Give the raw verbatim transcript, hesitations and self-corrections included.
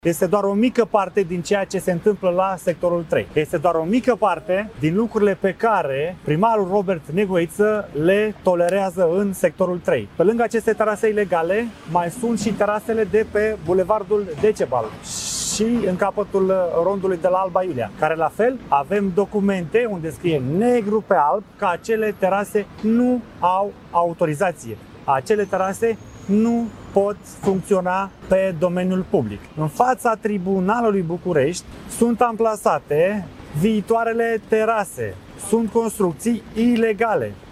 Este doar o mică parte din ceea ce se întâmplă la sectorul trei. Este doar o mică parte din lucrurile pe care primarul Robert Negoiță le tolerează în sectorul trei. Pe lângă aceste terase ilegale, mai sunt și terasele de pe bulevardul Decebal și în capătul rondului de la Alba Iulia, care la fel avem documente unde scrie negru pe alb că acele terase nu au autorizație. Acele terase nu pot funcționa pe domeniul public. În fața Tribunalului București sunt amplasate viitoarele terase. Sunt construcții ilegale.